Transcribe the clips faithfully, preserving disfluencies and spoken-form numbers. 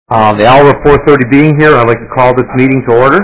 Um, the hour of four thirty being here, I'd like to call this meeting to order.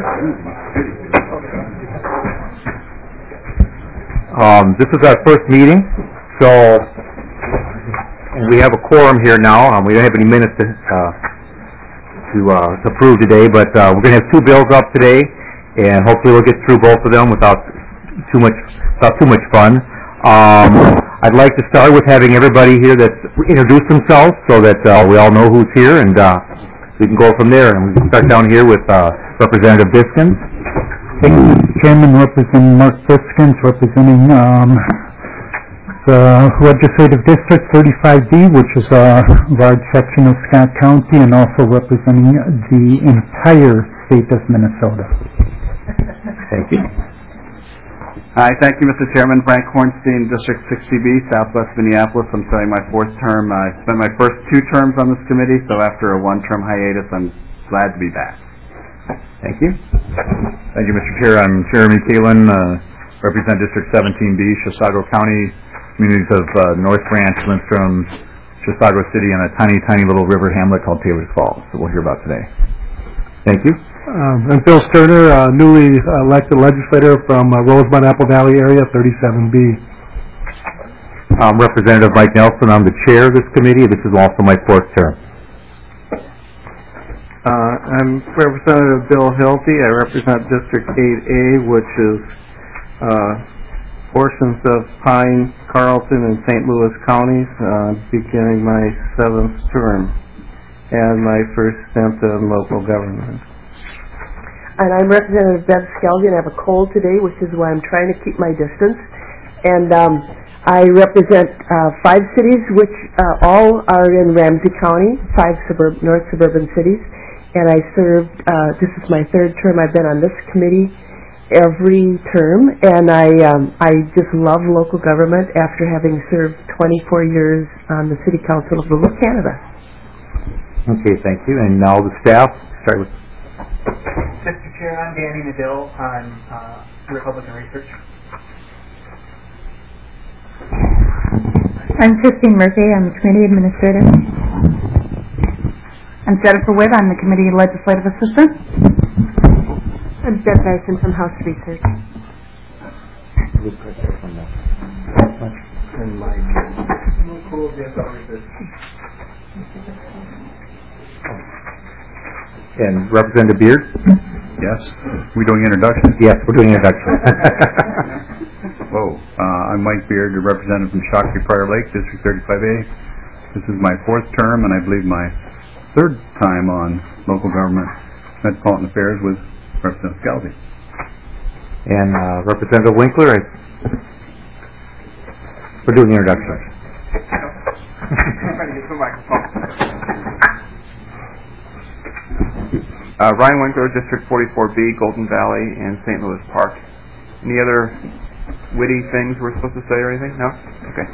Um, this is our first meeting, so we have a quorum here now. Um, we don't have any minutes to uh, to, uh, to approve today, but uh, we're going to have two bills up today, and hopefully we'll get through both of them without too much without too much fun. Um, I'd like to start with having everybody here that's introduce themselves so that uh, we all know who's here, and uh, we can go from there. And we can start down here with uh, Representative Biskins. Thank you, Mister Chairman. Representing Mark Biskins, representing um, the Legislative District thirty-five B, which is a large section of Scott County, and also representing the entire state of Minnesota. Thank you. Hi, thank you, Mister Chairman. Frank Hornstein, District sixty B, Southwest Minneapolis. I'm starting my fourth term. I spent my first two terms on this committee, so after a one-term hiatus, I'm glad to be back. Thank you. Thank you, Mister Chair. I'm Jeremy Kalin, uh, represent District seventeen B, Chisago County, communities of uh, North Branch, Lindstrom, Chisago City, and a tiny, tiny little river hamlet called Taylor's Falls that we'll hear about today. Thank you. Um, I'm Phil Sterner, uh, newly elected legislator from uh, Rosebud Apple Valley area, thirty-seven B. I'm Representative Mike Nelson. I'm the chair of this committee. This is also my fourth term. Uh, I'm Representative Bill Hilty. I represent District eight A, which is uh, portions of Pine, Carlton, and Saint Louis counties, uh, beginning my seventh term and my first stint in local government. And I'm Representative Bev Skelly, and I have a cold today, which is why I'm trying to keep my distance. And um, I represent uh, five cities, which uh, all are in Ramsey County, five suburb north suburban cities. And I served, uh, this is my third term I've been on this committee every term. And I, um, I just love local government after having served twenty-four years on the City Council of Little Canada. Okay, thank you. And now the staff, start with Mister Chair, I'm Danny Medill on uh, Republican Research. I'm Christine Murphy. I'm Committee Administrator. I'm Jennifer Witt. I'm the Committee Legislative Assistant. I'm Deb Dyson from House Research. And Mike. And Representative Beard? Yes. We're doing introductions? Yes, we're doing introductions. Whoa. Uh, I'm Mike Beard, a representative from Shakopee Prior Lake, District thirty-five A. This is my fourth term, and I believe my third time on local government metropolitan affairs with Representative Scalzi. And uh, Representative Winkler, I... we're doing introductions. I'm trying to get the microphone. Uh, Ryan Winkler, District forty-four B, Golden Valley, and Saint Louis Park. Any other witty things we're supposed to say or anything? No? Okay.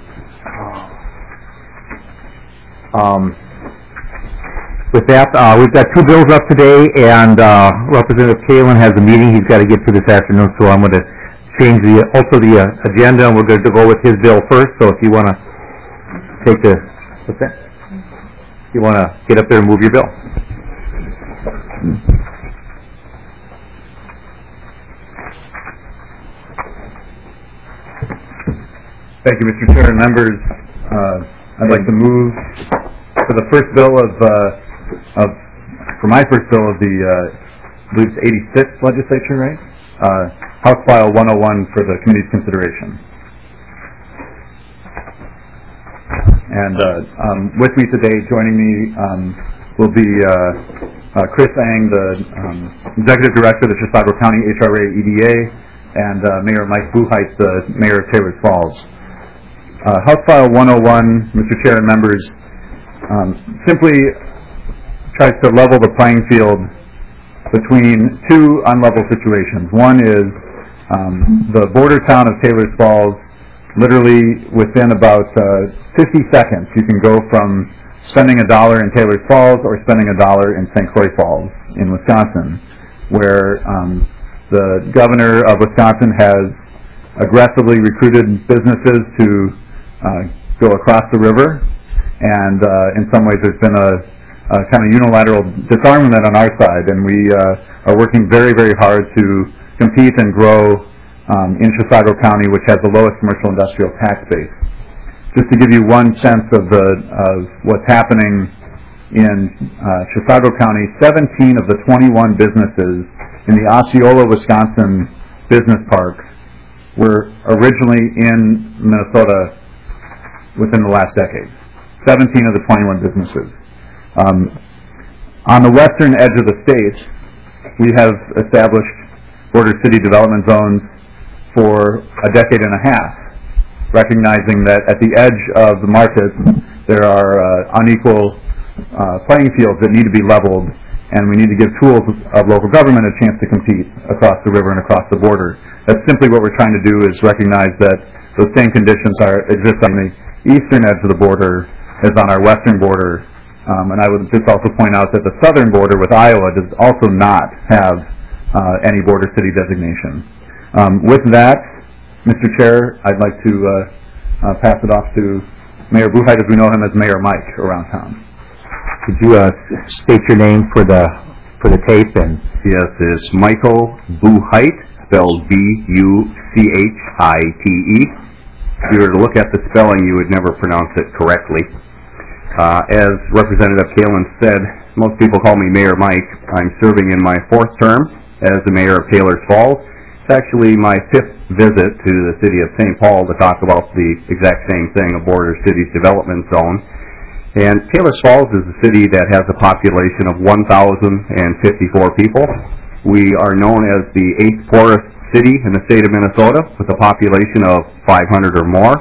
Um, with that, uh, we've got two bills up today, and uh, Representative Kalin has a meeting he's got to get to this afternoon, so I'm going to change the also the uh, agenda, and we're going to go with his bill first. So if you want to take the, what's that? If you want to get up there and move your bill. Thank you, Mister Chair and members. Uh, I'd like to move for the first bill of, uh, of for my first bill of the, uh, I believe it's eighty-sixth legislature, right? Uh, House File one oh one for the committee's consideration. And uh, um, with me today, joining me um, will be uh, uh, Chris Ang, the um, Executive Director of the Chisago County H R A E D A, and uh, Mayor Mike Buheit, the Mayor of Taylor's Falls. Uh, House File one oh one, Mister Chair and members, um, simply tries to level the playing field between two unlevel situations. One is um, the border town of Taylor's Falls. Literally within about uh, fifty seconds, you can go from spending a dollar in Taylor's Falls or spending a dollar in Saint Croix Falls in Wisconsin, where um, the governor of Wisconsin has aggressively recruited businesses to uh, go across the river, and uh, in some ways there's been a, uh, kind of unilateral disarmament on our side, and we uh, are working very, very hard to compete and grow um, in Chisago County, which has the lowest commercial industrial tax base. Just to give you one sense of the of what's happening in uh, Chisago County, seventeen of the twenty-one businesses in the Osceola, Wisconsin business park were originally in Minnesota within the last decade. seventeen of the twenty-one businesses. Um, on the western edge of the state, we have established border city development zones for a decade and a half, recognizing that at the edge of the market there are uh, unequal uh, playing fields that need to be leveled, and we need to give tools of local government a chance to compete across the river and across the border. That's simply what we're trying to do, is recognize that those same conditions are exist on the eastern edge of the border as on our western border. Um, and I would just also point out that the southern border with Iowa does also not have uh, any border city designation. Um, with that, Mister Chair, I'd like to uh, uh, pass it off to Mayor Buchheit, as we know him as Mayor Mike around town. Could you uh, state your name for the for the tape? And yes, it's Michael Buchheit, spelled B U C H I T E. If you were to look at the spelling, you would never pronounce it correctly. Uh, as Representative Kalin said, most people call me Mayor Mike. I'm serving in my fourth term as the mayor of Taylors Falls. It's actually my fifth visit to the city of Saint Paul to talk about the exact same thing, a border cities development zone. And Taylors Falls is a city that has a population of one thousand fifty-four people. We are known as the eighth poorest city in the state of Minnesota, with a population of five hundred or more.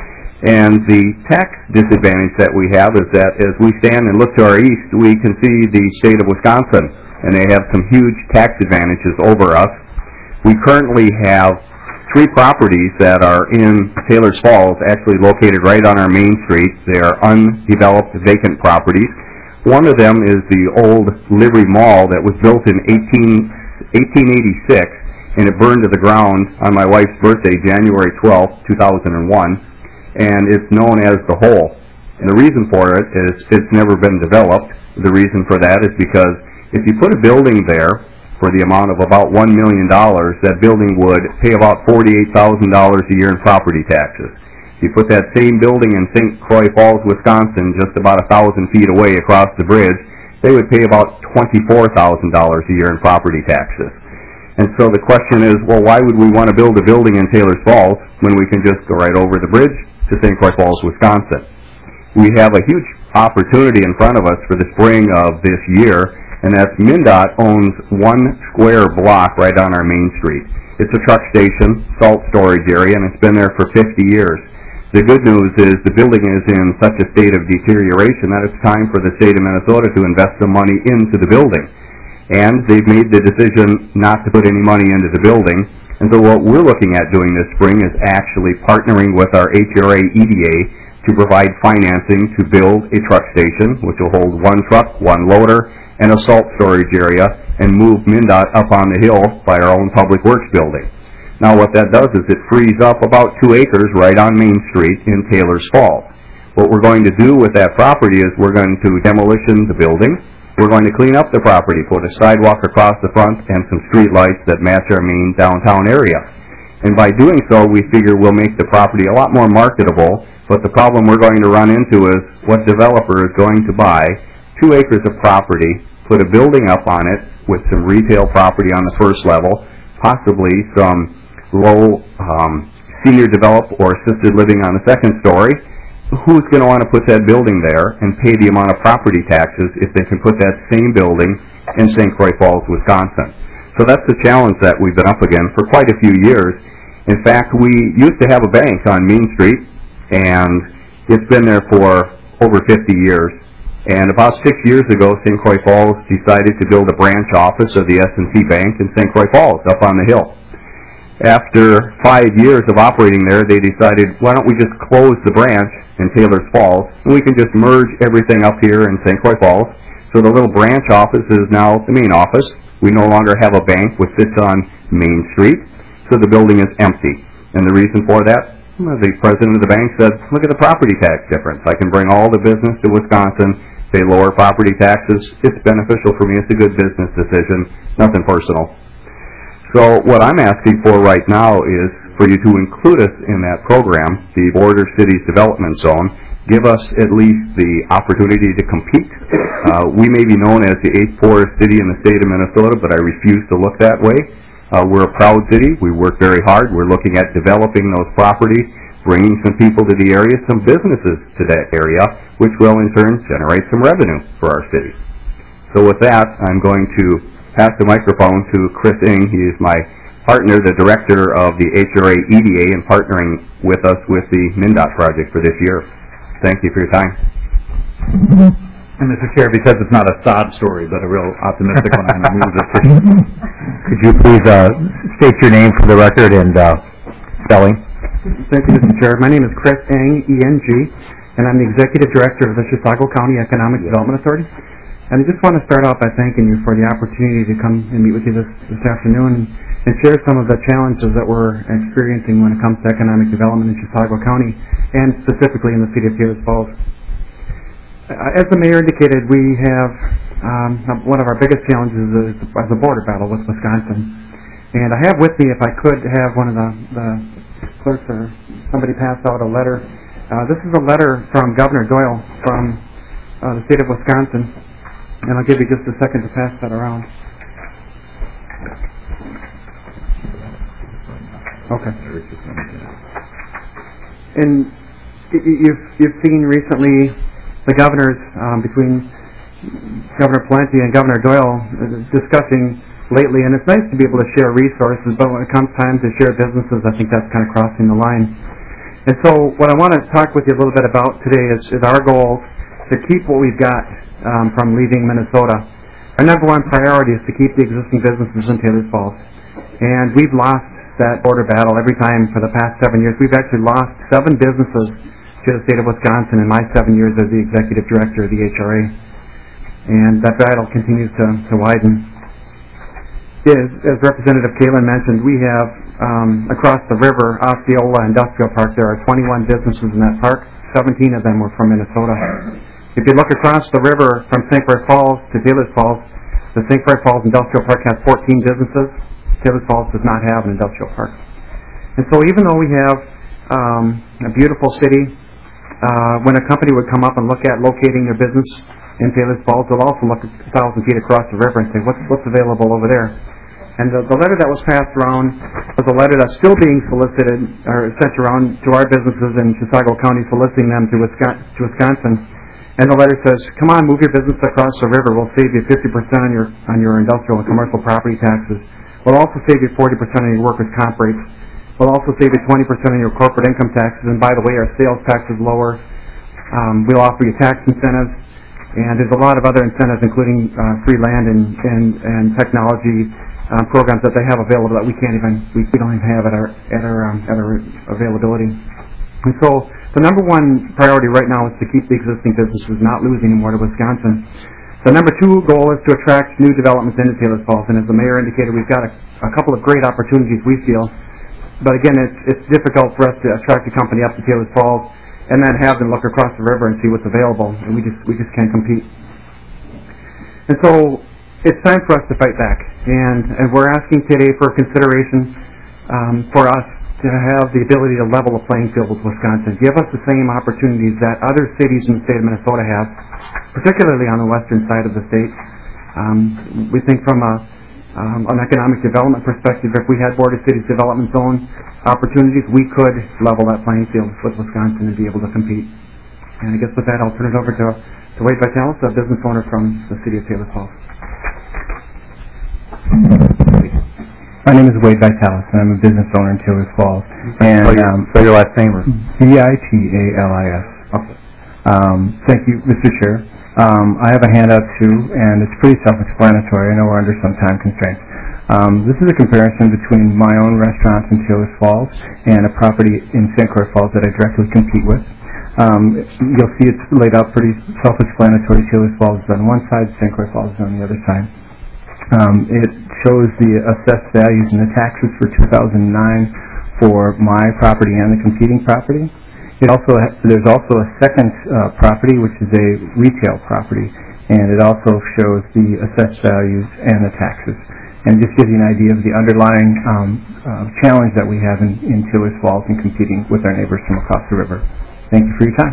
And the tax disadvantage that we have is that as we stand and look to our east, we can see the state of Wisconsin, and they have some huge tax advantages over us. We currently have three properties that are in Taylors Falls, actually located right on our main street. They are undeveloped, vacant properties. One of them is the old Livery Mall that was built in eighteen eighty-six, and it burned to the ground on my wife's birthday, January twelfth, two thousand one, and it's known as the Hole. And the reason for it is it's never been developed. The reason for that is because if you put a building there for the amount of about one million dollars, that building would pay about forty-eight thousand dollars a year in property taxes. If you put that same building in Saint Croix Falls, Wisconsin, just about a thousand feet away across the bridge, they would pay about twenty-four thousand dollars a year in property taxes. And so the question is, well, why would we want to build a building in Taylors Falls when we can just go right over the bridge to Saint Croix Falls, Wisconsin? We have a huge opportunity in front of us for the spring of this year, and that's MnDOT owns one square block right on our main street. It's a truck station, salt storage area, and it's been there for fifty years. The good news is the building is in such a state of deterioration that it's time for the state of Minnesota to invest some money into the building. And they've made the decision not to put any money into the building. And so what we're looking at doing this spring is actually partnering with our H R A E D A to provide financing to build a truck station, which will hold one truck, one loader, and a salt storage area, and move MnDOT up on the hill by our own Public Works building. Now what that does is it frees up about two acres right on Main Street in Taylors Falls. What we're going to do with that property is we're going to demolition the building. We're going to clean up the property, put a sidewalk across the front and some street lights that match our main downtown area. And by doing so, we figure we'll make the property a lot more marketable, but the problem we're going to run into is what developer is going to buy two acres of property, put a building up on it with some retail property on the first level, possibly some low um, senior developed or assisted living on the second story. Who's going to want to put that building there and pay the amount of property taxes if they can put that same building in Saint Croix Falls, Wisconsin? So that's the challenge that we've been up against for quite a few years. In fact, we used to have a bank on Main Street, and it's been there for over fifty years. And about six years ago, Saint Croix Falls decided to build a branch office of the S and T Bank in Saint Croix Falls up on the hill. After five years of operating there, they decided, why don't we just close the branch in Taylors Falls, and we can just merge everything up here in Saint Croix Falls. So the little branch office is now the main office. We no longer have a bank which sits on Main Street, so the building is empty. And the reason for that, well, the president of the bank said, look at the property tax difference. I can bring all the business to Wisconsin, they lower property taxes. It's beneficial for me. It's a good business decision, nothing personal. So what I'm asking for right now is for you to include us in that program, the Border Cities Development Zone. Give us at least the opportunity to compete. Uh, we may be known as the eighth poorest city in the state of Minnesota, but I refuse to look that way. Uh, we're a proud city. We work very hard. We're looking at developing those properties, bringing some people to the area, some businesses to that area, which will in turn generate some revenue for our city. So with that, I'm going to pass the microphone to Chris Ing. He is my partner, the director of the H R A E D A, and partnering with us with the MnDOT project for this year. Thank you for your time. And Mister Chair, because it's not a sob story, but a real optimistic one, I'm going to move this. Could you please uh, state your name for the record and uh, spelling? Thank you, Mister Chair. My name is Chris Eng, E N G, and I'm the Executive Director of the Chisago County Economic Development Authority. And I just want to start off by thanking you for the opportunity to come and meet with you this, this afternoon and share some of the challenges that we're experiencing when it comes to economic development in Chisago County, and specifically in the city of Taylor Falls. As the mayor indicated, we have um, one of our biggest challenges is the border battle with Wisconsin. And I have with me, if I could have one of the, the clerks or somebody pass out a letter. Uh, this is a letter from Governor Doyle from uh, the state of Wisconsin. And I'll give you just a second to pass that around. Okay. And you've you've seen recently the governors um, between Governor Pawlenty and Governor Doyle discussing lately, and it's nice to be able to share resources, but when it comes time to share businesses, I think that's kind of crossing the line. And so what I want to talk with you a little bit about today is, is our goal to keep what we've got um, from leaving Minnesota. Our number one priority is to keep the existing businesses in Taylor Falls. And we've lost that border battle every time for the past seven years. We've actually lost seven businesses to the state of Wisconsin in my seven years as the executive director of the H R A. And that battle continues to, to widen. As, as Representative Kalin mentioned, we have um, across the river, Osceola Industrial Park, there are twenty-one businesses in that park. seventeen of them were from Minnesota. If you look across the river from Saint Croix Falls to Taylor Falls, the Saint Croix Falls Industrial Park has fourteen businesses. Taylor Falls does not have an industrial park. And so even though we have um, a beautiful city, uh, when a company would come up and look at locating their business in Taylor Falls, they'll also look a thousand feet across the river and say, what's, what's available over there? And the, the letter that was passed around was a letter that's still being solicited, or sent around to our businesses in Chisago County, soliciting them to Wisconsin. To Wisconsin. And the letter says, come on, move your business across the river. We'll save you fifty percent on your, on your industrial and commercial property taxes. We'll also save you forty percent on your workers' comp rates. We'll also save you twenty percent on your corporate income taxes. And by the way, our sales tax is lower. Um, we'll offer you tax incentives. And there's a lot of other incentives, including uh, free land and, and, and technology uh, programs that they have available that we can't even, we, we don't even have at our, at our, um, at our availability. And so the number one priority right now is to keep the existing businesses, not lose any more to Wisconsin. The number two goal is to attract new developments into Taylor Falls, and as the mayor indicated, we've got a, a couple of great opportunities, we feel. But again, it's, it's difficult for us to attract a company up to Taylor Falls and then have them look across the river and see what's available, and we just we just can't compete. And so it's time for us to fight back, and, and we're asking today for consideration um, for us to have the ability to level a playing field with Wisconsin, give us the same opportunities that other cities in the state of Minnesota have, particularly on the western side of the state. Um, we think from a, um, an economic development perspective, if we had Border Cities Development Zone opportunities, we could level that playing field with Wisconsin and be able to compete. And I guess with that, I'll turn it over to, to Wade Vitalis, a business owner from the city of Taylor Falls. My name is Wade Vitalis, and I'm a business owner in Taylor Falls. And um, so your last name is V I T A L I S. Okay. Um, thank you, Mister Chair. Um, I have a handout too, and it's pretty self-explanatory. I know we're under some time constraints. Um, this is a comparison between my own restaurants in Taylor Falls and a property in Saint Croix Falls that I directly compete with. Um, you'll see it's laid out pretty self-explanatory. Taylor Falls is on one side, Saint Croix Falls is on the other side. Um, it shows the assessed values and the taxes for two thousand nine for my property and the competing property. It also ha- there's also a second uh, property, which is a retail property, and it also shows the assessed values and the taxes. And just gives you an idea of the underlying um, uh, challenge that we have in, in Taylor's Falls and competing with our neighbors from across the river. Thank you for your time.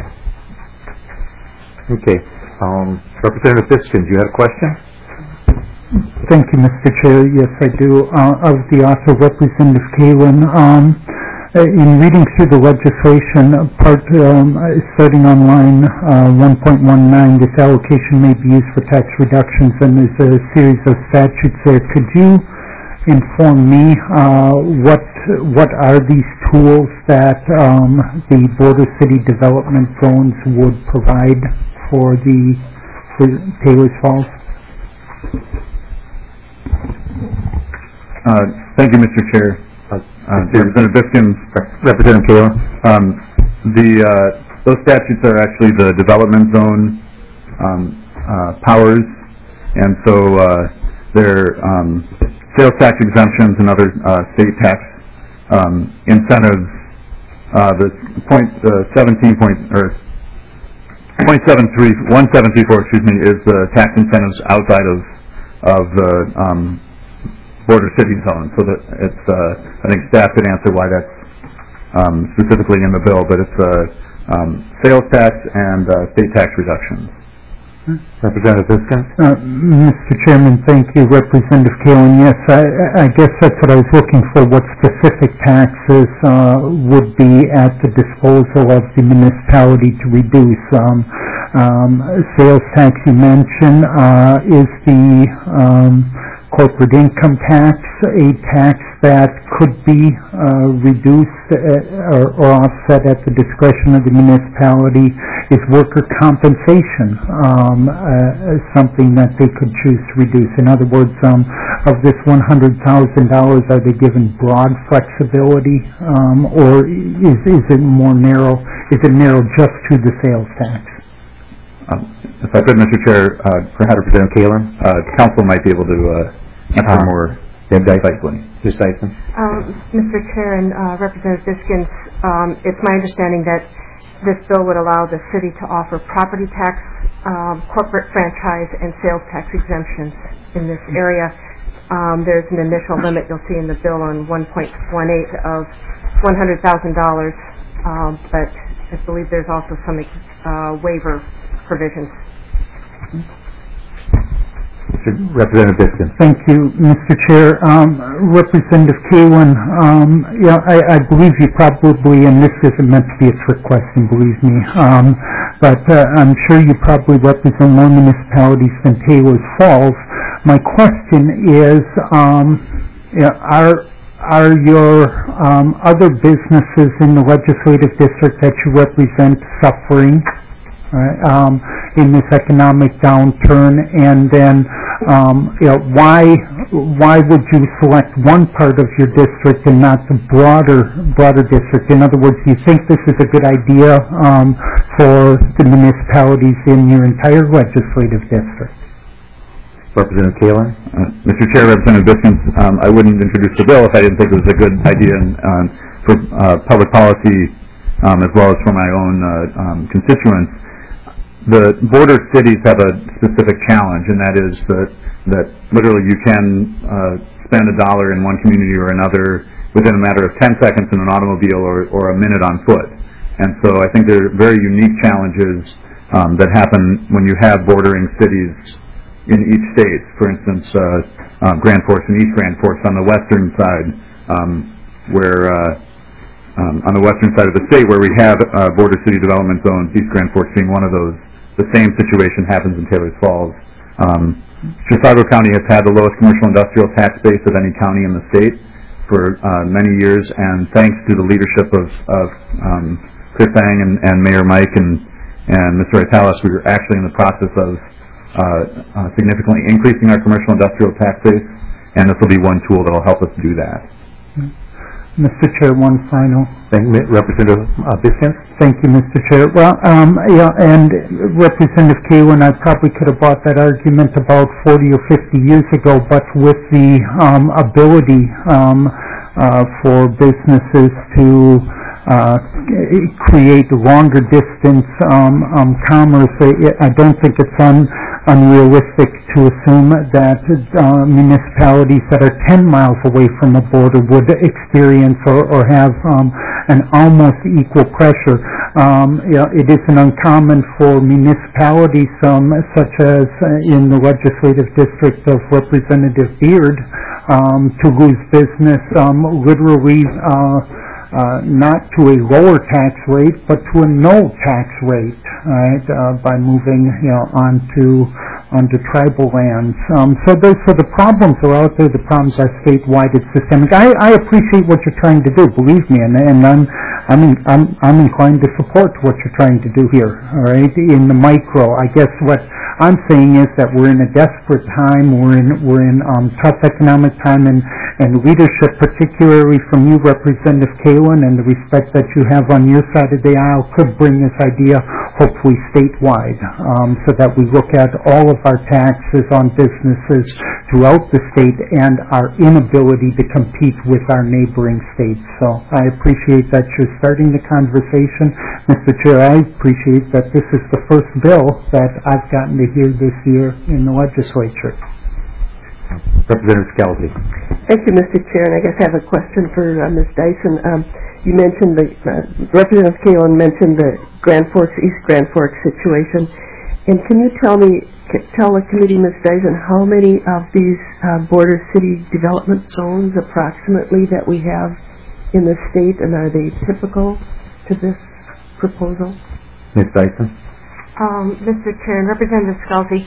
Okay. Um, Representative Biskins, you had a question? Thank you, Mister Chair. Yes, I do. Uh, of the author, Representative Kalin. Um, in reading through the legislation, uh, part um, starting on line uh, one point one nine, this allocation may be used for tax reductions, and there's a series of statutes there. Could you inform me uh, what what are these tools that um, the border city development zones would provide for the for Taylor's Falls? Uh, thank you, Mister Chair. Uh, uh, Representative Biskins, Representative Kaler. Um, the uh, those statutes are actually the development zone um, uh, powers, and so uh, they're um, sales tax exemptions and other uh, state tax um, incentives. Uh, the point uh, seventeen point or point seven three one seven three four, excuse me, is the tax incentives outside of of the um, border city zone. So that it's uh, I think staff could answer why that's um, specifically in the bill, but it's uh, um, sales tax and uh, state tax reductions. Representative Biskins? Uh, Mister Chairman, thank you. Representative Kalin, yes, I, I guess that's what I was looking for, what specific taxes uh, would be at the disposal of the municipality to reduce. Um, um, sales tax you mentioned uh, is the um, corporate income tax, a tax that could be uh, reduced uh, or, or offset at the discretion of the municipality, is worker compensation, um, uh, something that they could choose to reduce. In other words, um, of this one hundred thousand dollars, are they given broad flexibility, um, or is, is it more narrow? Is it narrow just to the sales tax? Um, if I could, Mister Chair, uh, perhaps Representative Kaler, uh, council might be able to uh, answer uh, more precisely. Miz Dyson? Um, Mister Chair and uh, Representative Biskins, um, it's my understanding that this bill would allow the city to offer property tax, um, corporate franchise, and sales tax exemptions in this area. Um, there's an initial limit you'll see in the bill on one point one eight of one hundred thousand dollars, um, but I believe there's also some uh, waiver provisions. Representative Biskins. Thank you, Mister Chair. Um, Representative Kalin, um, yeah, I, I believe you probably, and this isn't meant to be a trick question, believe me, um, but uh, I'm sure you probably represent more municipalities than Taylor's Falls. My question is, um, yeah, are are your um, other businesses in the legislative district that you represent suffering right, um, in this economic downturn? And then, um, you know, why why would you select one part of your district and not the broader broader district? In other words, do you think this is a good idea um, for the municipalities in your entire legislative district? Representative Kalin? Uh, Mister Chair, Representative Biskins, um, I wouldn't introduce the bill if I didn't think it was a good idea and, uh, for uh, public policy um, as well as for my own uh, um, constituents. The border cities have a specific challenge, and that is that, that literally you can uh, spend a dollar in one community or another within a matter of ten seconds in an automobile or, or a minute on foot. And so I think there are very unique challenges um, that happen when you have bordering cities in each state. For instance, uh, uh, Grand Forks and East Grand Forks on the western side, um, where uh, um, on the western side of the state where we have uh, border city development zones, East Grand Forks being one of those. The same situation happens in Taylor's Falls. Um, Chisago County has had the lowest commercial industrial tax base of any county in the state for uh, many years, and thanks to the leadership of, of um, Chris Ang and, and Mayor Mike and, and Mister Italis, we were actually in the process of Uh, uh, significantly increasing our commercial industrial tax base, and this will be one tool that will help us do that. Mister Chair, one final. Thank you, Representative uh, Biskins. Thank you, Mister Chair. Well, um, yeah, and Representative Kalin, I probably could have bought that argument about forty or fifty years ago, but with the um, ability um, uh, for businesses to uh, create longer distance um, um, commerce. I, I don't think it's un, unrealistic to assume that uh, municipalities that are ten miles away from a border would experience or, or have um, an almost equal pressure. Um, you know, it isn't uncommon for municipalities um, such as uh, in the legislative district of Representative Beard um, to lose business um, literally uh, uh, not to a lower tax rate, but to a no tax rate, right, uh, by moving, you know, onto onto tribal lands. Um, so, those, so the problems are out there. The problems are statewide. It's systemic. I, I appreciate what you're trying to do. Believe me, and, and I'm I'm, in, I'm I'm inclined to support what you're trying to do here. All right, in the micro, I guess what I'm saying is that we're in a desperate time. We're in we're in um, tough economic time, and and leadership, particularly from you, Representative Kalin, and the respect that you have on your side of the aisle, could bring this idea hopefully statewide, um, so that we look at all of our taxes on businesses throughout the state and our inability to compete with our neighboring states. So I appreciate that you're starting the conversation. Mister Chair, I appreciate that this is the first bill that I've gotten to hear this year in the legislature. Representative Scalzi. Thank you, Mister Chair, and I guess I have a question for uh, Miz Dyson. Um, you mentioned the, uh, Representative Kalin mentioned the Grand Forks, East Grand Forks situation, and can you tell me, tell the committee, Miz Dyson, how many of these uh, border city development zones approximately that we have in the state, and are they typical to this proposal? Miz Dyson. Um, Mister Chair and Representative Scalzi,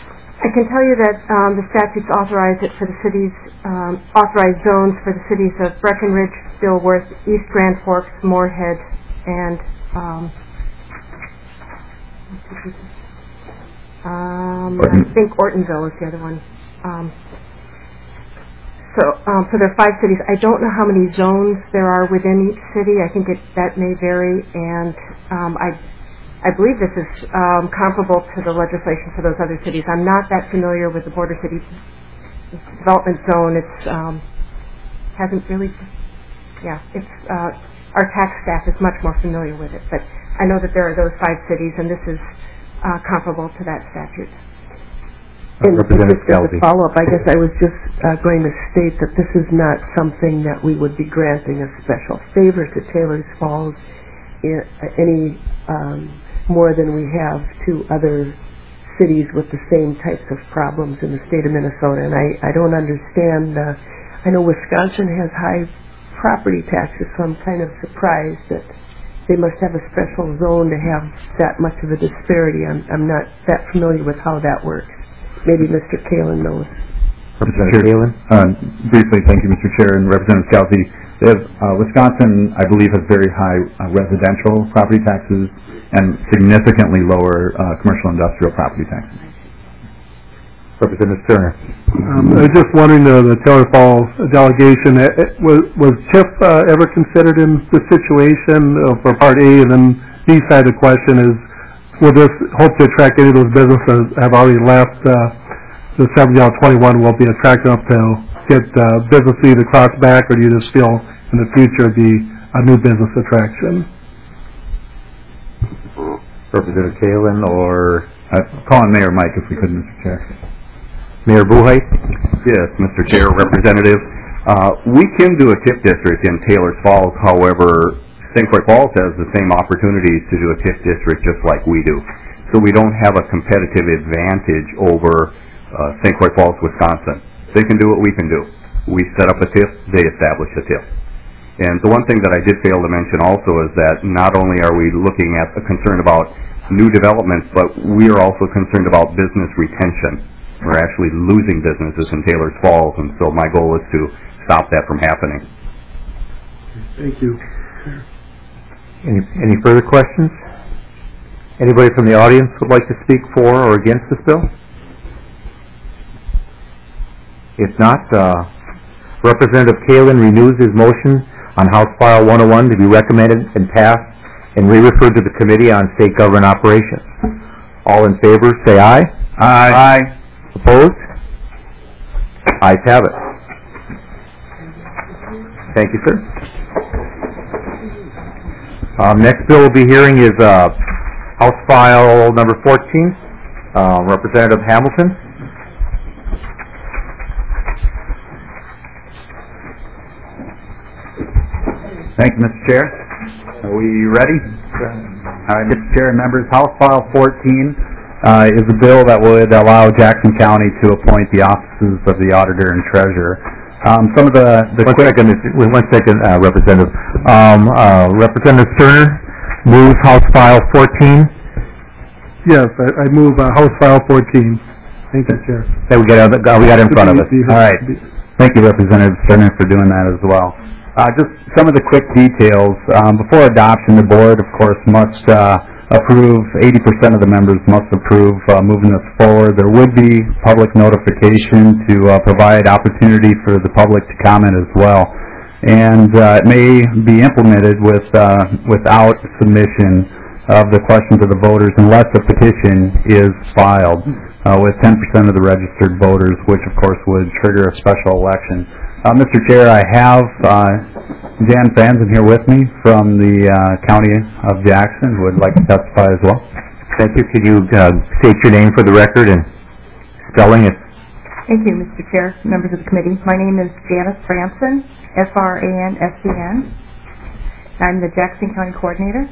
I can tell you that um, the statutes authorize it for the cities, um, authorized zones for the cities of Breckenridge, Dilworth, East Grand Forks, Moorhead, and um, um, I think Ortonville is the other one. Um, so, um, so there are five cities. I don't know how many zones there are within each city. I think it, that may vary, and um, I. I believe this is um, comparable to the legislation for those other cities. I'm not that familiar with the border city development zone. It's um, hasn't really, yeah. It's uh, our tax staff is much more familiar with it, but I know that there are those five cities, and this is uh, comparable to that statute. And just as a follow-up, I guess I was just uh, going to state that this is not something that we would be granting a special favor to Taylor's Falls in, uh, any. Um, more than we have to other cities with the same types of problems in the state of Minnesota. And I, I don't understand, uh, I know Wisconsin has high property taxes, so I'm kind of surprised that they must have a special zone to have that much of a disparity. I'm, I'm not that familiar with how that works. Maybe Mister Kalin knows. Representative Kalin? Uh, briefly, thank you, Mister Chair, and Representative Scalzi. They have, uh, Wisconsin, I believe, has very high uh, residential property taxes and significantly lower uh, commercial industrial property taxes. Representative Turner. Um, I was just wondering, uh, the Taylor Falls delegation, it, it, was, was TIF uh, ever considered in this situation uh, for Part A? And then B side of the question is, will this hope to attract any of those businesses that have already left uh, the seventy out twenty-one will be attractive enough to get uh, business either cross back, or do you just feel in the future be a new business attraction? Representative Kalin, or uh, call on Mayor Mike if we could, Mister Chair. Mayor Buheit? Yes, Mister Chair, Representative. Uh, we can do a TIF district in Taylor's Falls. However, Saint Croix Falls has the same opportunities to do a TIF district just like we do. So we don't have a competitive advantage over uh, Saint Croix Falls, Wisconsin. They can do what we can do. We set up a TIF, they establish a TIF. And the one thing that I did fail to mention also is that not only are we looking at a concern about new developments, but we are also concerned about business retention. We're actually losing businesses in Taylor's Falls, and so my goal is to stop that from happening. Thank you. Any, any further questions? Anybody from the audience would like to speak for or against this bill? If not, uh, Representative Kalin renews his motion on House File one oh one to be recommended and passed and re-referred to the Committee on State Government Operations. All in favor, say aye. Aye. Aye. Opposed? Ayes have it. Thank you, sir. Um, next bill we'll be hearing is uh, House File number fourteen, uh, Representative Hamilton. Thank you, Mister Chair. Are we ready? All right, Mister Chair and members, House File fourteen uh, is a bill that would allow Jackson County to appoint the offices of the auditor and treasurer. Um, some of the, the one quick... second, wait, one second, uh, Representative. Um, uh, Representative Sterner moves House File fourteen. Yes, I, I move uh, House File fourteen. Thank you, Chair. There we got it, we got it in front of us. All right. Thank you, Representative Sterner, for doing that as well. Uh, just some of the quick details. Um, before adoption, the board, of course, must uh, approve, eighty percent of the members must approve uh, moving this forward. There would be public notification to uh, provide opportunity for the public to comment as well. And uh, it may be implemented with uh, without submission of the question to the voters unless a petition is filed uh, with ten percent of the registered voters, which, of course, would trigger a special election. Uh, Mister Chair, I have uh, Jan Franzen here with me from the uh, County of Jackson, who would like to testify as well. Thank you. Could you uh, state your name for the record and spelling it? Thank you, Mister Chair, members of the committee. My name is Janice Franzen, F R A N S E N. I'm the Jackson County Coordinator.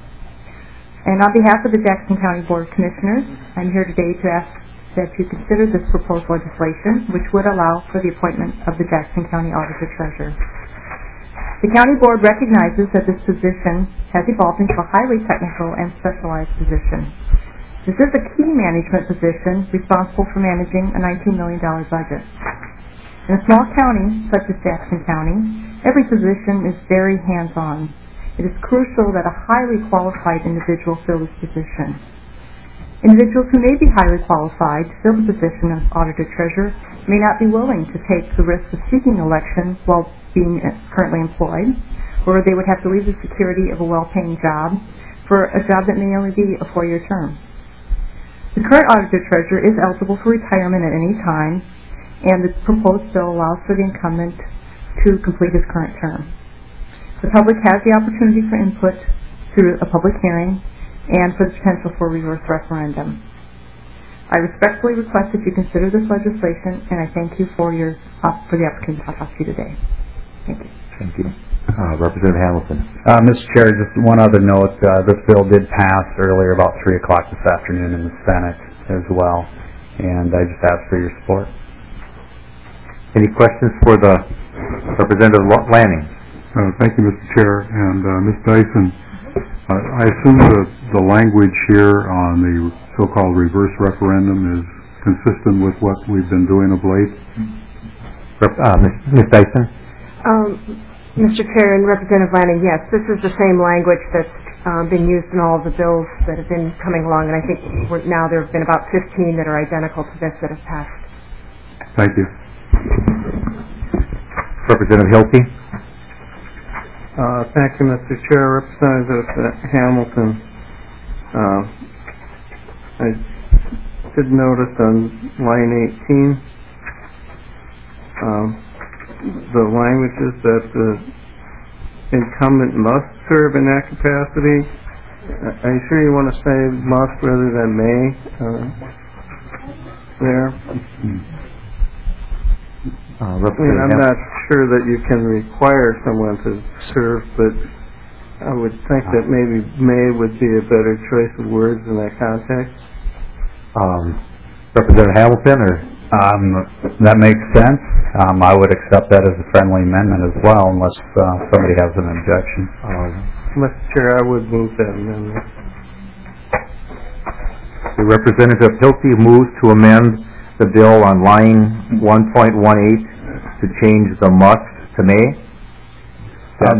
And on behalf of the Jackson County Board of Commissioners, I'm here today to ask that you consider this proposed legislation, which would allow for the appointment of the Jackson County Auditor Treasurer. The County Board recognizes that this position has evolved into a highly technical and specialized position. This is a key management position responsible for managing a nineteen million dollars budget. In a small county, such as Jackson County, every position is very hands-on. It is crucial that a highly qualified individual fill this position. Individuals who may be highly qualified to fill the position of Auditor-Treasurer may not be willing to take the risk of seeking election while being currently employed, or they would have to leave the security of a well-paying job for a job that may only be a four-year term. The current Auditor-Treasurer is eligible for retirement at any time, and the proposed bill allows for the incumbent to complete his current term. The public has the opportunity for input through a public hearing and for the potential for a reverse referendum. I respectfully request that you consider this legislation, and I thank you for your uh, for the opportunity to talk to you today. Thank you. Thank you. Uh, Representative Hamilton. Uh, Mister Chair, just one other note. Uh, this bill did pass earlier about three o'clock this afternoon in the Senate as well, and I just ask for your support. Any questions for the Representative Lanning? Uh, thank you, Mister Chair. And uh, Miz Dyson, uh, I assume the, the language here on the so-called reverse referendum is consistent with what we've been doing of late? Uh, Miz Dyson? Um, Mister Chair and Representative Lanning, yes, this is the same language that's um, been used in all of the bills that have been coming along, and I think we're, now there have been about fifteen that are identical to this that have passed. Thank you. Representative Hilty? Uh, thank you, Mister Chair. Representative Hamilton, uh, I did notice on line eighteen, um, the language is that the incumbent must serve in that capacity. Are you sure you want to say must rather than may uh, there? Uh, I mean, I'm not sure that you can require someone to serve, but I would think that maybe may would be a better choice of words in that context. Um, Representative Hamilton, or um, that makes sense. Um, I would accept that as a friendly amendment as well, unless uh, somebody has an objection. Um, Mister Chair, I would move that amendment. The Representative Hilty moves to amend the bill on line one point one eight to change the must to may. Um,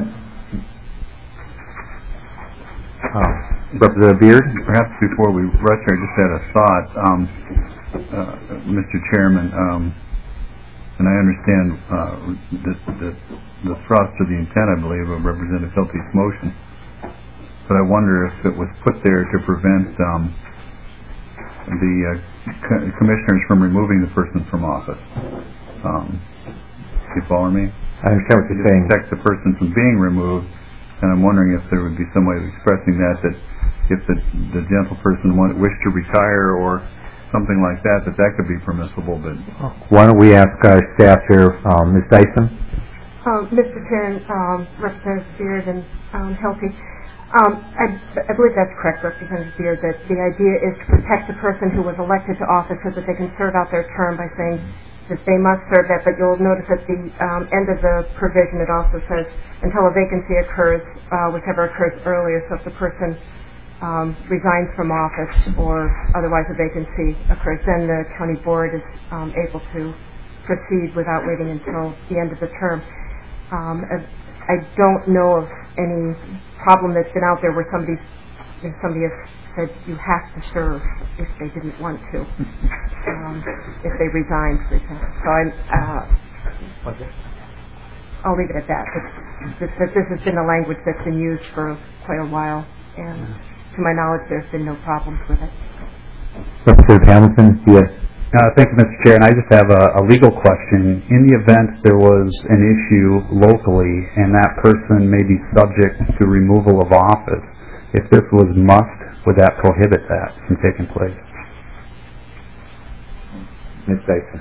uh, Representative Beard? Perhaps before we rush, I just had a thought. Um, uh, Mister Chairman, um, and I understand uh, the, the, the thrust or the intent, I believe, of Representative Hilty's motion, but I wonder if it was put there to prevent um, the uh, co commissioners from removing the person from office. Um, you follow me? I understand what you're saying. Protect the person from being removed, And I'm wondering if there would be some way of expressing that, that if the, the gentleperson want, wished to retire or something like that, that that could be permissible, but... Why don't we ask our staff here, um, Miz Dyson? Um, Mister Chair, um, Representative Beard and um, Hilty, um, I, I believe that's correct, Representative Beard, that the idea is to protect the person who was elected to office so that they can serve out their term by saying that they must serve that, but you'll notice at the um, end of the provision it also says until a vacancy occurs, uh, whichever occurs earlier, so if the person um, resigns from office or otherwise a vacancy occurs, then the county board is um, able to proceed without waiting until the end of the term. Um, I don't know of any problem that's been out there where somebody, if somebody has said you have to serve if they didn't want to, um, if they resigned, for example. So I'm, uh, I'll leave it at that. This, this, this has been the language that's been used for quite a while, and to my knowledge, there's been no problems with it. Representative Hamilton, yes. Uh, thank you, Mister Chair. And I just have a, a legal question. In the event there was an issue locally and that person may be subject to removal of office, if this was must, would that prohibit that from taking place? Miz Dyson.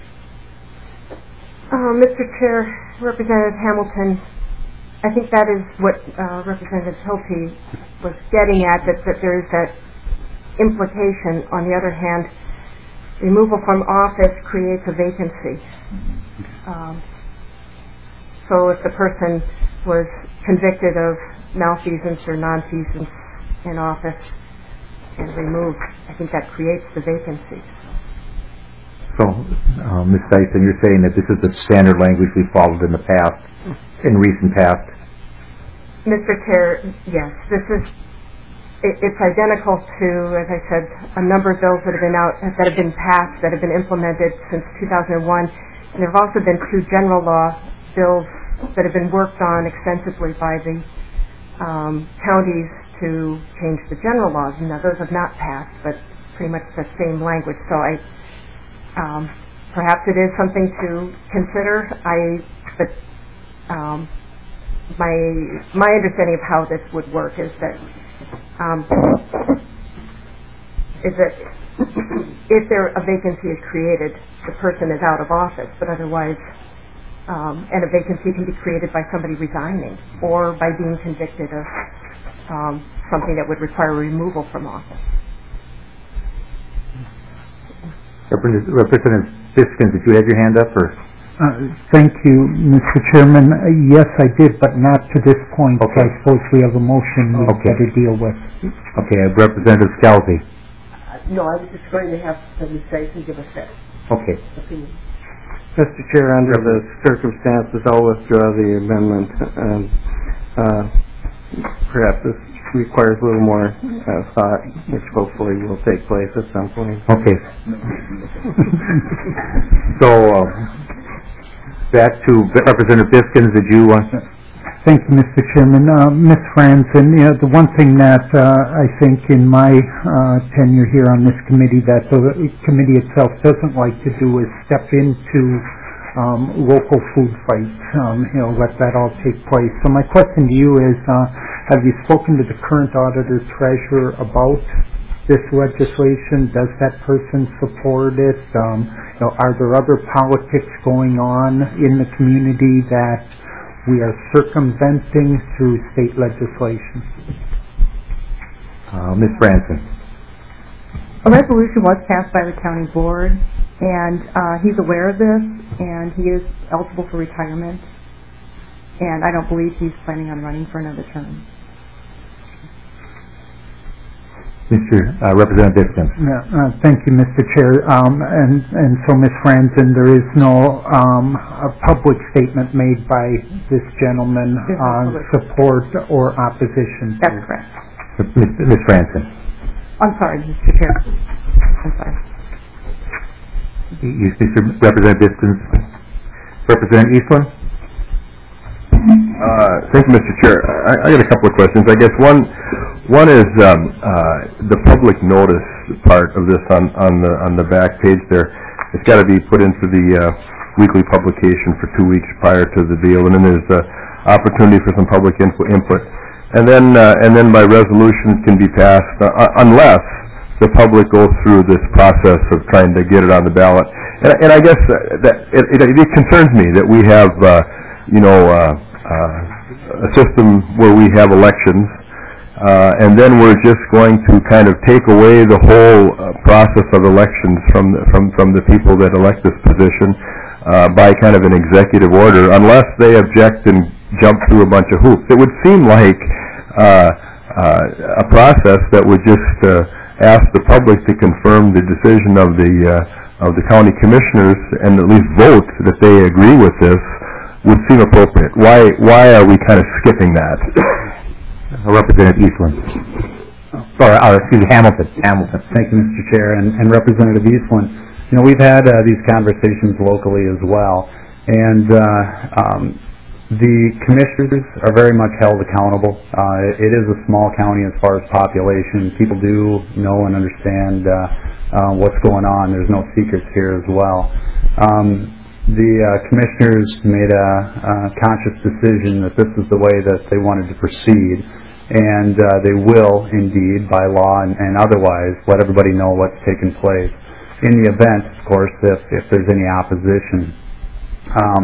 Uh, Mister Chair, Representative Hamilton, I think that is what uh, Representative Hilty was getting at, that, that there is that implication. On the other hand, removal from office creates a vacancy. Um, so if the person was convicted of malfeasance or nonfeasance in office and removed, I think that creates the vacancy. So, uh, Miz Dyson, you're saying that this is the standard language we followed in the past, in recent past? Mister Chair, yes. This is It, it's identical to, as I said, a number of bills that have been out, that have been passed, that have been implemented since two thousand one. And there have also been two general law bills that have been worked on extensively by the um, counties to change the general laws. Now, those have not passed, but pretty much the same language. So I, um, perhaps it is something to consider. I, but um, my my understanding of how this would work is that. Um, is that if there a vacancy is created, the person is out of office, but otherwise, um, and a vacancy can be created by somebody resigning or by being convicted of um, something that would require removal from office. Representative Biskins, did you have your hand up, or? Uh, thank you, Mister Chairman. Uh, yes, I did, but not to this point. Okay. I suppose we have a motion we okay. got to deal with. Okay, Representative Scalzi. Uh, no, I was just going to have Miz Dyson give us that. Okay. Opinion. Mister Chair, under the circumstances, I'll withdraw the amendment. And, uh, perhaps this requires a little more uh, thought, which hopefully will take place at some point. Okay. so, uh, back to Representative Biskins, did you want to? Thank you, Mister Chairman. Uh, Miz Franzen, you know, the one thing that uh, I think in my uh, tenure here on this committee that the committee itself doesn't like to do is step into um, local food fights, um, you know, let that all take place. So my question to you is, uh, have you spoken to the current auditor treasurer about this legislation? Does that person support it? Um, you know, are there other politics going on in the community that we are circumventing through state legislation? Uh, Miz Franzen. A resolution was passed by the county board, and uh, he's aware of this, and he is eligible for retirement, and I don't believe he's planning on running for another term. Mister Uh, Representative Biskins. Yeah, uh, thank you, Mister Chair. Um, and, and so, Miz Franzen, there is no um, a public statement made by this gentleman on support or opposition. That's correct. Miz Franzen. I'm sorry, Mister Chair. I'm sorry. You, Mister Representative Biskins. Representative Eastland. Uh, thank you, Mister Chair. I, I got a couple of questions. I guess one, one is um, uh, the public notice part of this on, on the on the back page there. It's got to be put into the uh, weekly publication for two weeks prior to the deal, and then there's uh, opportunity for some public input, input. and then uh, and then by resolution can be passed uh, unless the public goes through this process of trying to get it on the ballot. And, and I guess that it, it, it concerns me that we have, uh, you know, uh, uh, a system where we have elections, uh, and then we're just going to kind of take away the whole uh, process of elections from the, from from the people that elect this position uh, by kind of an executive order, unless they object and jump through a bunch of hoops. It would seem like uh, uh, a process that would just uh, ask the public to confirm the decision of the uh, of the county commissioners and at least vote that they agree with this would seem appropriate. Why why are we kind of skipping that? Representative Eastland. Sorry, uh, excuse me, Hamilton. Hamilton. Thank you, Mister Chair, and, and Representative Eastland. You know, we've had uh, these conversations locally as well, and uh, um, the commissioners are very much held accountable. Uh, it is a small county as far as population. People do know and understand uh, uh, what's going on. There's no secrets here as well. Um, the uh, commissioners made a, a conscious decision that this is the way that they wanted to proceed, and uh, they will indeed, by law and, and otherwise, let everybody know what's taken place. In the event, of course, if, if there's any opposition. Um,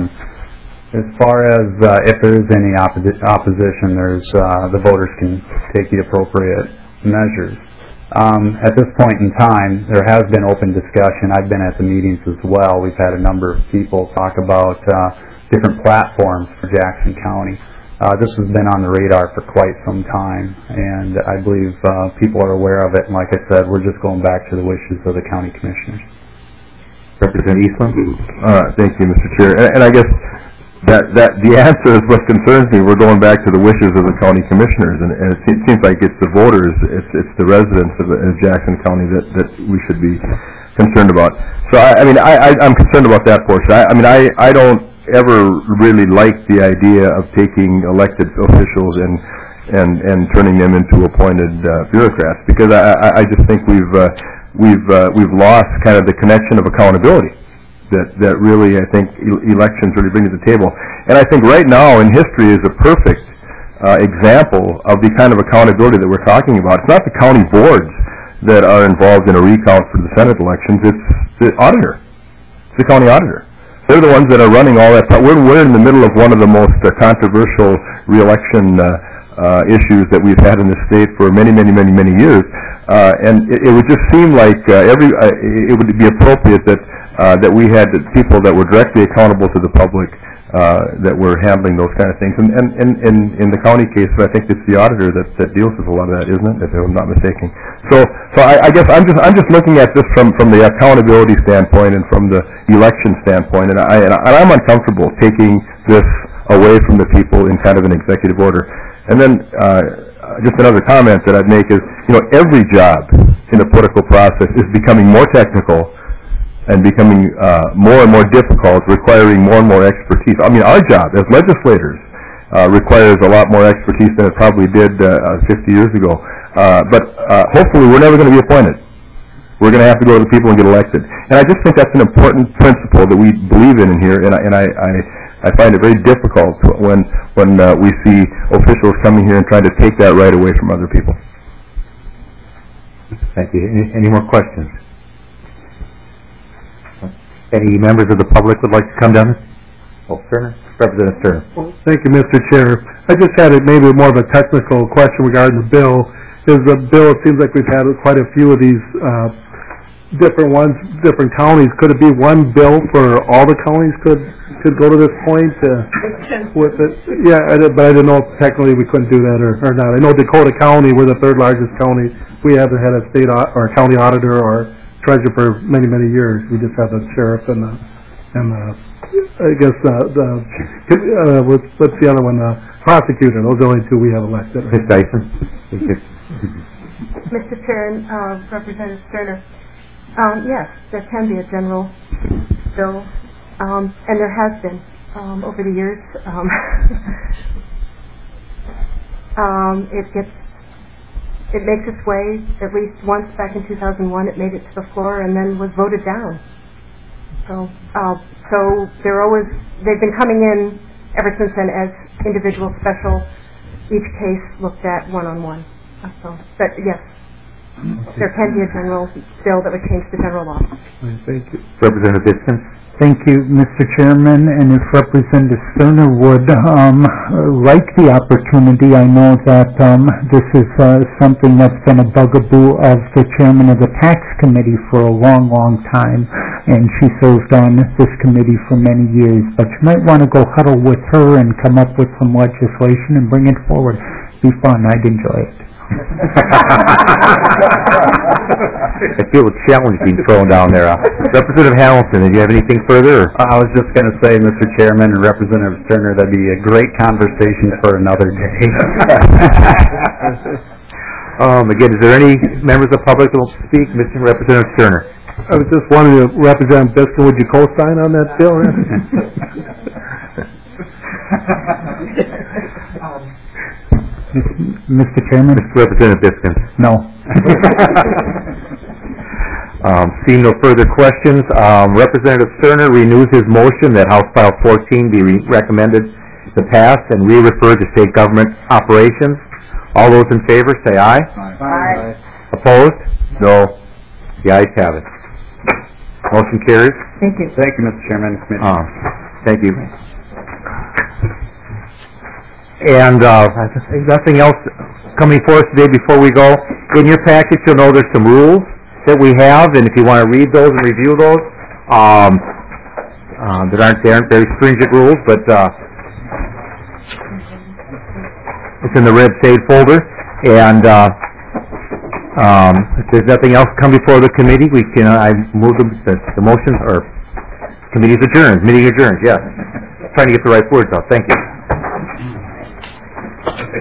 As far as uh, if there is any opposi- opposition, there's uh, the voters can take the appropriate measures. Um, at this point in time, there has been open discussion. I've been at the meetings as well. We've had a number of people talk about uh, different platforms for Jackson County. Uh, this has been on the radar for quite some time, and I believe uh, people are aware of it. And like I said, we're just going back to the wishes of the county commissioners. Representative Eastland. Uh, thank you, Mister Chair. And, and I guess that that the answer is what concerns me. We're going back to the wishes of the county commissioners, and, and it seems like it's the voters, it's it's the residents of, of Jackson County that, that we should be concerned about. So I, I mean, I, I I'm concerned about that portion. I, I mean, I I don't ever really like the idea of taking elected officials and and and turning them into appointed uh, bureaucrats, because I I, I just think we've uh, we've uh, we've lost kind of the connection of accountability that that really, I think, e- elections really bring to the table. And I think right now in history is a perfect uh, example of the kind of accountability that we're talking about. It's not the county boards that are involved in a recount for the Senate elections. It's the auditor. It's the county auditor. They're the ones that are running all that. We're, we're in the middle of one of the most uh, controversial re-election uh, uh, issues that we've had in the state for many, many, many, many years. Uh, and it, it would just seem like uh, every uh, it would be appropriate that Uh, that we had people that were directly accountable to the public uh, that were handling those kind of things. And, and, and, and in the county case, I think it's the auditor that, that deals with a lot of that, isn't it? If I'm not mistaken. So, so I, I guess I'm just I'm just looking at this from, from the accountability standpoint and from the election standpoint, and I and I'm uncomfortable taking this away from the people in kind of an executive order. And then uh, just another comment that I'd make is, you know, every job in the political process is becoming more technical and becoming uh, more and more difficult, requiring more and more expertise. I mean, our job as legislators uh, requires a lot more expertise than it probably did uh, fifty years ago. Uh, but uh, hopefully we're never going to be appointed. We're going to have to go to the people and get elected. And I just think that's an important principle that we believe in in here, and I, and I, I, I find it very difficult when, when uh, we see officials coming here and trying to take that right away from other people. Thank you. Any, any more questions? Any members of the public would like to come down? Oh, Turner. Representative Turner. Thank you, Mister Chair. I just had a, maybe more of a technical question regarding the bill. Is the bill, it seems like we've had quite a few of these uh, different ones, different counties. Could it be one bill for all the counties could could go to this point uh, with it? Yeah, I did, but I didn't know if technically we couldn't do that or, or not. I know Dakota County, we're the third largest county. We haven't had a state au- or a county auditor or treasurer for many, many years. We just have the sheriff and the, and the, I guess, the, the uh, what's, what's the other one, the prosecutor. Those are the only two we have elected. Miz Dyson. Mister Chair and uh, Representative Sterner, um, yes, there can be a general bill, um, and there has been um, over the years. Um, um, it gets It makes its way, at least once back in two thousand one, it made it to the floor and then was voted down. So, uh, so they're always, they've been coming in ever since then, as individual special, each case looked at one-on-one. Uh, So, but yes, there can be a general bill that would change the general law. Thank you. Representative Dixon? Thank you, Mister Chairman, and if Representative Sterner would um, like the opportunity, I know that um, this is uh, something that's been a bugaboo of the chairman of the Tax Committee for a long, long time, and she served on this committee for many years, but you might want to go huddle with her and come up with some legislation and bring it forward. Be fun. I'd enjoy it. I feel a challenge being thrown down there. Uh, Representative Hamilton, did you have anything further? Or? I was just going to say, Mister Chairman and Representative Sterner, that'd be a great conversation for another day. um, again, is there any members of the public that will speak? Mister Representative Sterner. I was just wondering, Representative Biskin, would you co-sign on that bill? Mister Chairman? Mister Representative Biskin. No. um, seeing no further questions, um, Representative Sterner renews his motion that House File fourteen be re- recommended to pass and re-refer to state government operations. All those in favor say aye. Aye. Aye. Opposed? No. The ayes have it. Motion carries. Thank you. Thank you, Mister Chairman. Uh, thank you. And uh, nothing else coming for us today before we go. In your package, you'll know there's some rules that we have, and if you want to read those and review those, um, uh, that aren't, they aren't very stringent rules, but uh, it's in the red save folder. And uh, um, if there's nothing else come before the committee, we can. Uh, I move the, the, the motion, or committee's adjourned. Meeting adjourned. Yes. Trying to get the right words out. Thank you.